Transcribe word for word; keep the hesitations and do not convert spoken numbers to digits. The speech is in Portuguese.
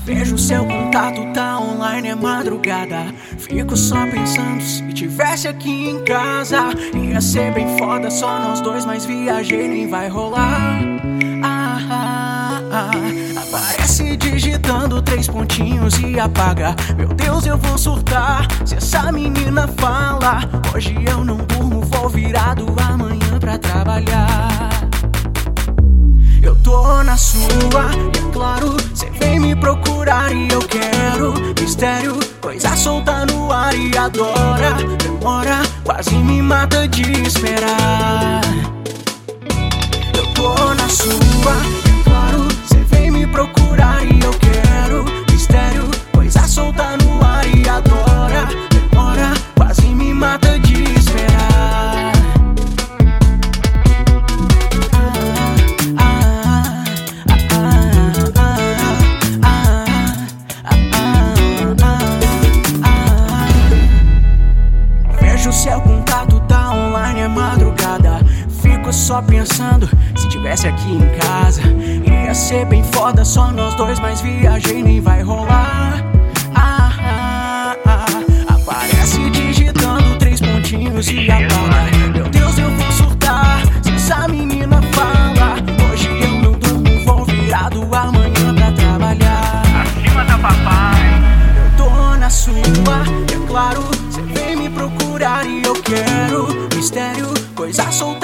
Vejo seu contato, tá online, é madrugada. Fico só pensando, se tivesse aqui em casa ia ser bem foda, só nós dois, mas viajei, nem vai rolar. ah, ah, ah. Aparece digitando três pontinhos e apaga. Meu Deus, eu vou surtar se essa menina fala. Hoje eu não durmo, vou virado amanhã pra trabalhar. Eu tô na sua, e é claro, cê vem me procurar e eu quero mistério, coisa solta no ar e adora. Demora, quase me mata de esperar. Eu tô na sua, e é claro, cê vem me procurar e eu quero mistério, coisa solta no ar e adora. Demora, quase me mata de esperar. Vejo seu contato, tá online, é madrugada. Fico só pensando, se tivesse aqui em casa ia ser bem foda, só nós dois, mas viajei, nem vai rolar. ah, ah, ah. Aparece digitando três pontinhos e apaga. Meu Deus, eu vou surtar se essa menina fala. Hoje eu não durmo, vou virado amanhã pra trabalhar. Acima da papai. Eu tô na sua, é claro, cê vem me procurar e eu quero mistério, coisa solta